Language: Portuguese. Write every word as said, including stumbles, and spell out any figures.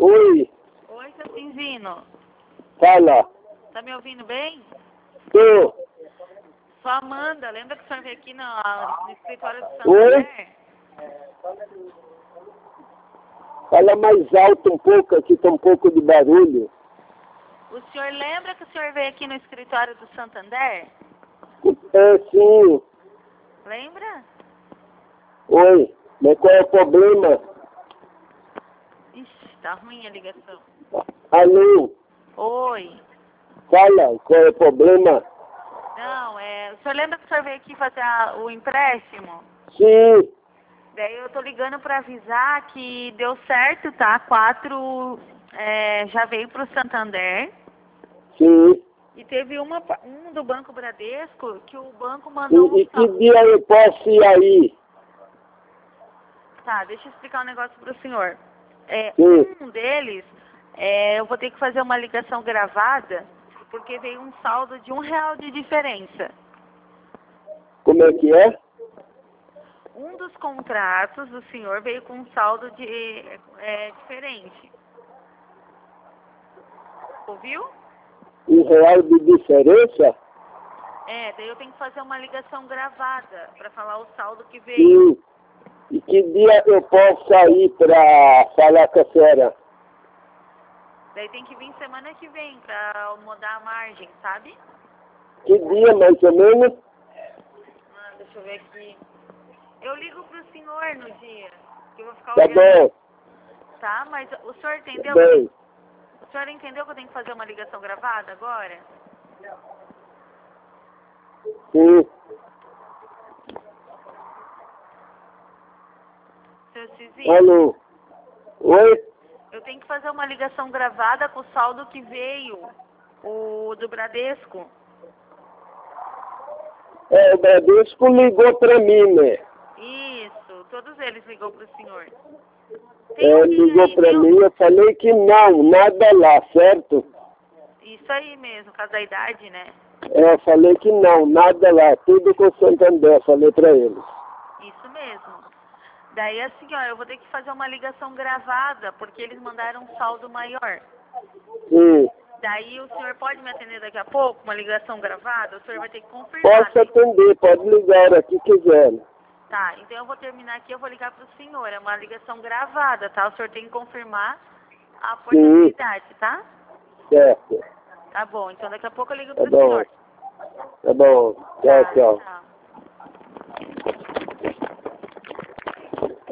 Oi, Oi, seu Cinzino. fala. Tá me ouvindo bem? Tô. Sou a Amanda. Lembra que o senhor veio aqui no, no escritório do Oi? Santander? Fala mais alto um pouco, aqui tá um pouco de barulho. O senhor lembra que o senhor veio aqui no escritório do Santander? É, sim. Lembra? Oi, mas qual é o problema? Ixi, tá ruim a ligação. Alô, Oi. fala, qual é o problema? Não, é... O senhor lembra que o senhor veio aqui fazer a- o empréstimo? Sim, Daí eu tô ligando pra avisar que deu certo, tá? Quatro é, já veio pro Santander. sim. E teve uma, pa- um do Banco Bradesco que o banco mandou E, um e que saldo. dia eu posso ir aí? Tá, deixa eu explicar um negócio pro senhor. É, Sim. um deles, é, eu vou ter que fazer uma ligação gravada, porque veio um saldo de um real de diferença. Como é que é? Um dos contratos do senhor veio com um saldo de, é, diferente. Ouviu? Um real de diferença? É, daí eu tenho que fazer uma ligação gravada para falar o saldo que veio. Sim. E que dia eu posso sair pra falar com a senhora? Daí tem que vir semana que vem para mudar a margem, sabe? Que dia mais ou menos? Ah, deixa eu ver aqui. Eu ligo pro senhor no dia, que eu vou ficar Tá olhando. bom, Tá, mas o senhor tá entendeu? bem. O senhor entendeu que eu tenho que fazer uma ligação gravada agora? Sim. Seu Cizinho, Alô. Oi? eu tenho que fazer uma ligação gravada com o saldo que veio, o do Bradesco. É, o Bradesco ligou pra mim, né? Isso, todos eles ligou pro senhor. Tem É, alguém ligou aí, pra tem... mim, eu falei que não, nada lá, certo? Isso aí mesmo, por causa da idade, né? É, eu falei que não, nada lá, tudo com o Santander, falei pra eles. Isso mesmo. Daí assim, ó, eu vou ter que fazer uma ligação gravada, porque eles mandaram um saldo maior. Sim, Daí o senhor pode me atender daqui a pouco, uma ligação gravada? O senhor vai ter que confirmar, posso né? atender, pode ligar a hora que quiser. Tá, então eu vou terminar aqui, eu vou ligar pro senhor. É uma ligação gravada, tá? O senhor tem que confirmar a Sim, portabilidade, tá? certo. Tá bom, então daqui a pouco eu ligo Tá pro bom, senhor. tá bom. Tchau, Tá, tchau. tchau.